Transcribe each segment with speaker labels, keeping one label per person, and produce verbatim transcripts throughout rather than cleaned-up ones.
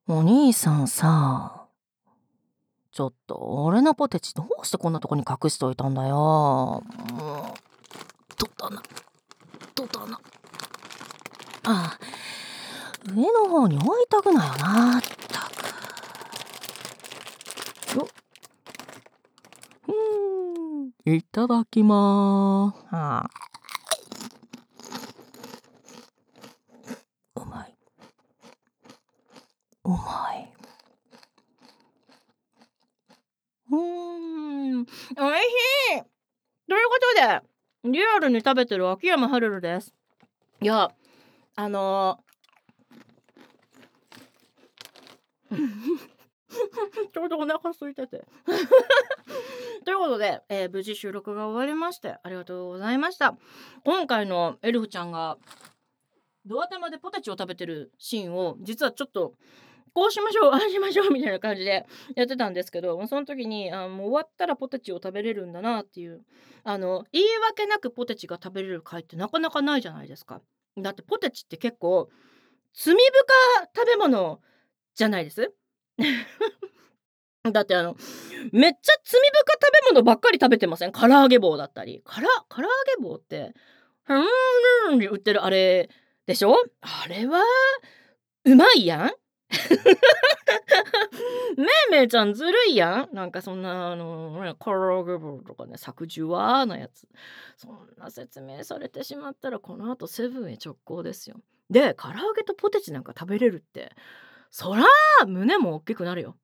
Speaker 1: お兄さんさ、ちょっと俺のポテチどうしてこんなとこに隠しといたんだよ。もう、取ったな、取ったな。ああ、上の方に置いたくなよな。ったく。よっ。うーん、いただきまーす。ああ、うまい。うまい。うーん、おいしい。ということで、リアルに食べてる秋山はるるです。いや、あのー、ちょうどお腹空いてて。ということで、えー無事収録が終わりましてありがとうございました。今回のエルフちゃんがドア玉でポテチを食べてるシーンを実はちょっとこうしましょうああしましょうみたいな感じでやってたんですけど、その時にあもう終わったらポテチを食べれるんだなっていう、あの言い訳なくポテチが食べれる回ってなかなかないじゃないですか。だってポテチって結構罪深食べ物じゃないです。だってあのめっちゃ罪深食べ物ばっかり食べてません？唐揚げ棒だったり。から唐揚げ棒って、ふーんに売ってるあれでしょ？あれはうまいやん。めいめいちゃんずるいやん。なんかそんなあのね、唐揚げ棒とかね、さくじゅわなやつ。そんな説明されてしまったらこの後セブンへ直行ですよ。で、唐揚げとポテチなんか食べれるって、そら胸も大きくなるよ。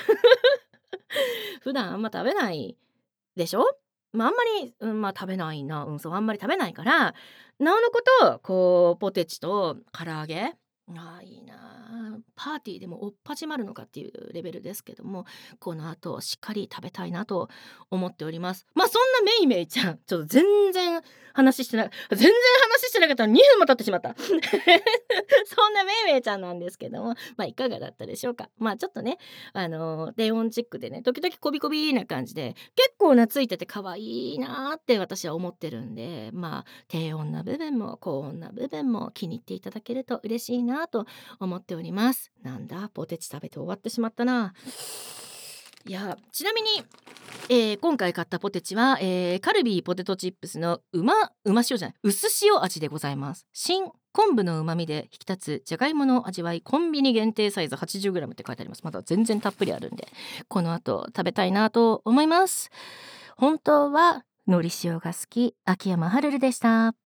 Speaker 1: 普段あんま食べないでしょ？まあ、あんまり、うん、まあ、食べないな、うん、そう、あんまり食べないから、なおのこと、こう、ポテチと唐揚げ、ああ、いいな。パーティーでもおっ始まるのかっていうレベルですけども、この後しっかり食べたいなと思っております。ま、そんなめいめいちゃん、ちょっと全然話してな全然話してなかったらにふんも経ってしまった。そんなめいめいちゃんなんですけども、ま、いかがだったでしょうか。まあ、ちょっとね、あの、低音チックでね、時々こびこびな感じで、結構懐いてて可愛いなって私は思ってるんで、まあ、低音な部分も高音な部分も気に入っていただけると嬉しいなと思っております。なんだ、ポテチ食べて終わってしまったな。いや、ちなみに、えー今回買ったポテチは、えーカルビーポテトチップスのうまうま塩じゃない薄塩味でございます。新昆布の旨味で引き立つじゃがいもの味わいコンビニ限定サイズ はちじゅうグラム って書いてあります。まだ全然たっぷりあるんで、この後食べたいなと思います。本当はのり塩が好き秋山はるるでした。